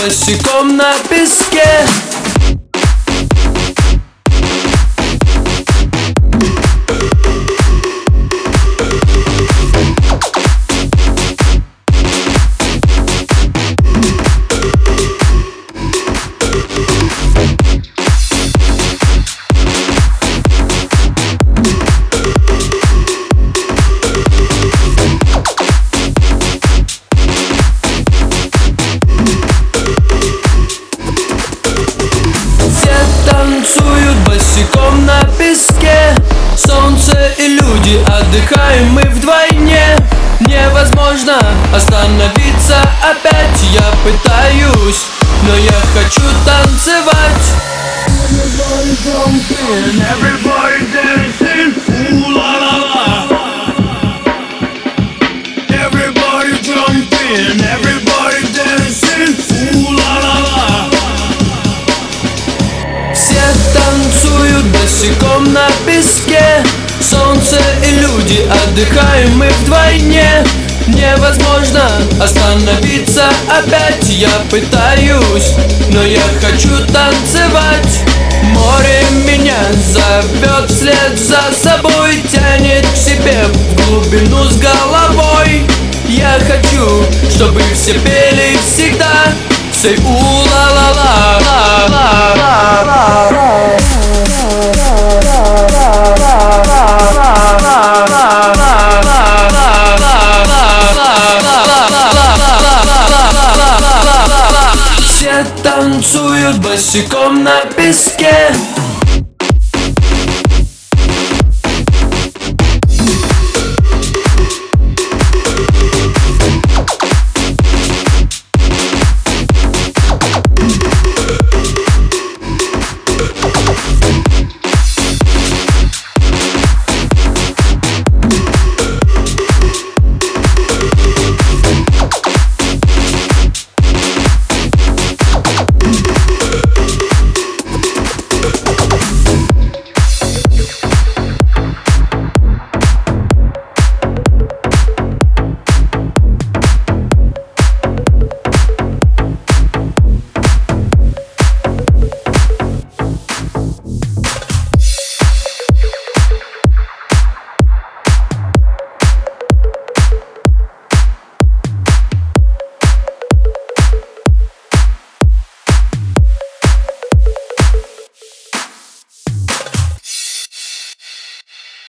босиком на песке. Танцуют босиком на песке. Солнце и люди, отдыхаем мы вдвойне. Невозможно остановиться опять. Я пытаюсь, но я хочу танцевать. Everybody jumping, everybody dancing, ooh la la la. Everybody jumping, everybody dancing, ooh la la la. Все танцуют босиком на песке. Солнце и люди, отдыхаем мы вдвойне. Невозможно остановиться опять. Я пытаюсь, но я хочу танцевать. Море меня зовет вслед за собой, тянет к себе в глубину с головой. Я хочу, чтобы все пели всегда. Say ooh la la la la la la la la. Все танцуют босиком на песке.